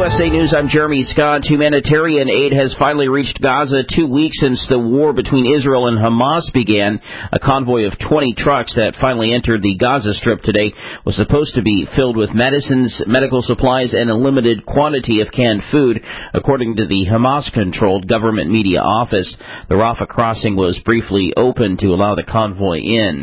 USA News, I'm Jeremy Scott. Humanitarian aid has finally reached Gaza 2 weeks since the war between Israel and Hamas began. A convoy of 20 trucks that finally entered the Gaza Strip today was supposed to be filled with medicines, medical supplies, and a limited quantity of canned food, according to the Hamas-controlled government media office. The Rafah crossing was briefly open to allow the convoy in.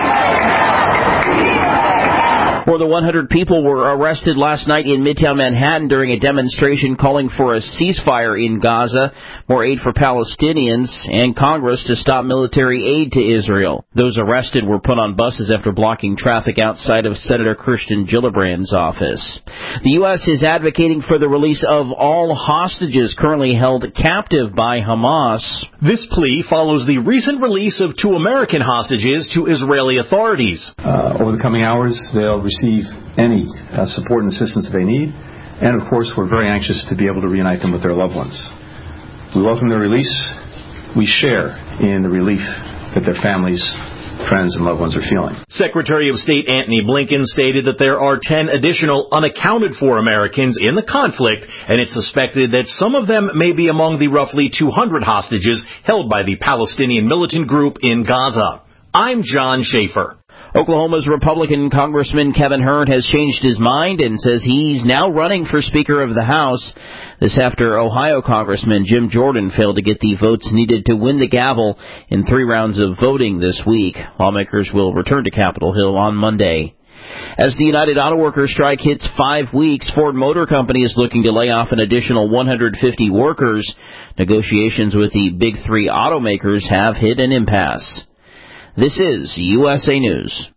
More than 100 people were arrested last night in Midtown Manhattan during a demonstration calling for a ceasefire in Gaza, more aid for Palestinians, and Congress to stop military aid to Israel. Those arrested were put on buses after blocking traffic outside of Senator Kirsten Gillibrand's office. The U.S. is advocating for the release of all hostages currently held captive by Hamas. This plea follows the recent release of 2 American hostages to Israeli authorities. Over the coming hours, they'll receive any support and assistance they need, and of course we're very anxious to be able to reunite them with their loved ones. We welcome their release. We share in the relief that their families, friends, and loved ones are feeling. Secretary of State Antony Blinken stated that there are 10 additional unaccounted for Americans in the conflict, and it's suspected that some of them may be among the roughly 200 hostages held by the Palestinian militant group in Gaza. I'm John Schaefer. Oklahoma's Republican Congressman Kevin Hern has changed his mind and says he's now running for Speaker of the House. This after Ohio Congressman Jim Jordan failed to get the votes needed to win the gavel in 3 rounds of voting this week. Lawmakers will return to Capitol Hill on Monday. As the United Auto Workers strike hits 5 weeks, Ford Motor Company is looking to lay off an additional 150 workers. Negotiations with the big 3 automakers have hit an impasse. This is USA News.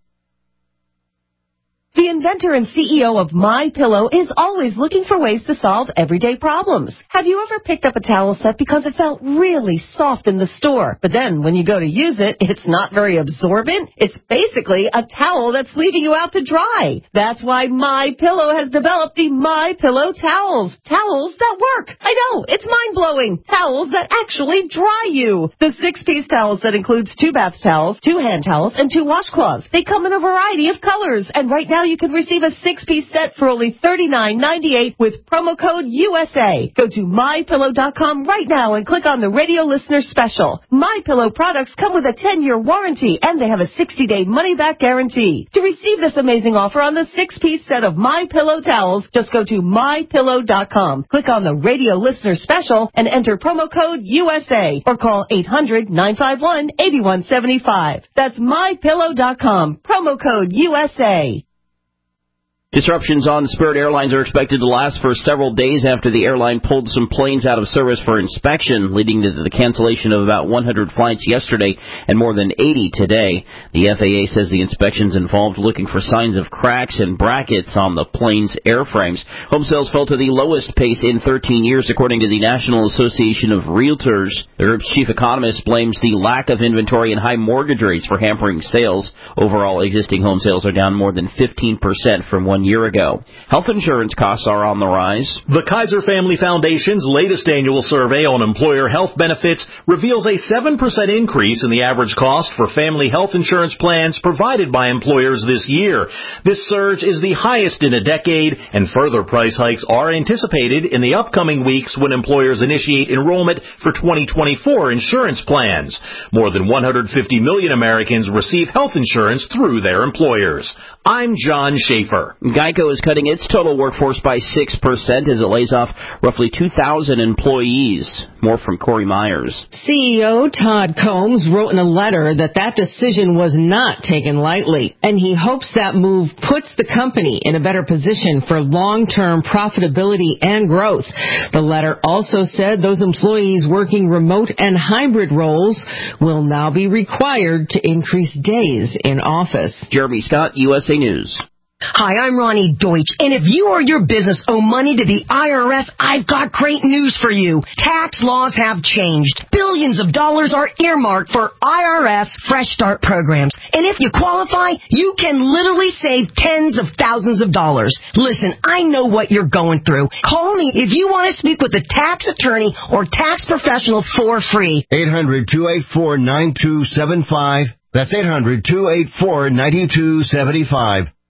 The inventor and CEO of MyPillow is always looking for ways to solve everyday problems. Have you ever picked up a towel set because it felt really soft in the store, but then when you go to use it, it's not very absorbent? It's basically a towel that's leaving you out to dry. That's why MyPillow has developed the MyPillow towels. Towels that work. I know, it's mind-blowing. Towels that actually dry you. The 6-piece towels that includes 2 bath towels, 2 hand towels, and 2 washcloths. They come in a variety of colors, and right now you can receive a 6-piece set for only $39.98 with promo code USA. Go to MyPillow.com right now and click on the radio listener special. MyPillow products come with a 10-year warranty, and they have a 60-day money-back guarantee. To receive this amazing offer on the 6-piece set of MyPillow towels, just go to MyPillow.com. Click on the radio listener special and enter promo code USA or call 800-951-8175. That's MyPillow.com. Promo code USA. Disruptions on Spirit Airlines are expected to last for several days after the airline pulled some planes out of service for inspection, leading to the cancellation of about 100 flights yesterday and more than 80 today. The FAA says the inspections involved looking for signs of cracks and brackets on the plane's airframes. Home sales fell to the lowest pace in 13 years, according to the National Association of Realtors. The group's chief economist blames the lack of inventory and high mortgage rates for hampering sales. Overall, existing home sales are down more than 15% from 1 year ago. Health insurance costs are on the rise. The Kaiser Family Foundation's latest annual survey on employer health benefits reveals a 7% increase in the average cost for family health insurance plans provided by employers this year. This surge is the highest in a decade, and further price hikes are anticipated in the upcoming weeks when employers initiate enrollment for 2024 insurance plans. More than 150 million Americans receive health insurance through their employers. I'm John Schaefer. Geico is cutting its total workforce by 6% as it lays off roughly 2,000 employees. More from Corey Myers. CEO Todd Combs wrote in a letter that decision was not taken lightly, and he hopes that move puts the company in a better position for long-term profitability and growth. The letter also said those employees working remote and hybrid roles will now be required to increase days in office. Jeremy Scott, USA News. Hi, I'm Ronnie Deutsch, and if you or your business owe money to the IRS, I've got great news for you. Tax laws have changed. Billions of dollars are earmarked for IRS Fresh Start programs. And if you qualify, you can literally save tens of thousands of dollars. Listen, I know what you're going through. Call me if you want to speak with a tax attorney or tax professional for free. 800-284-9275. That's 800-284-9275.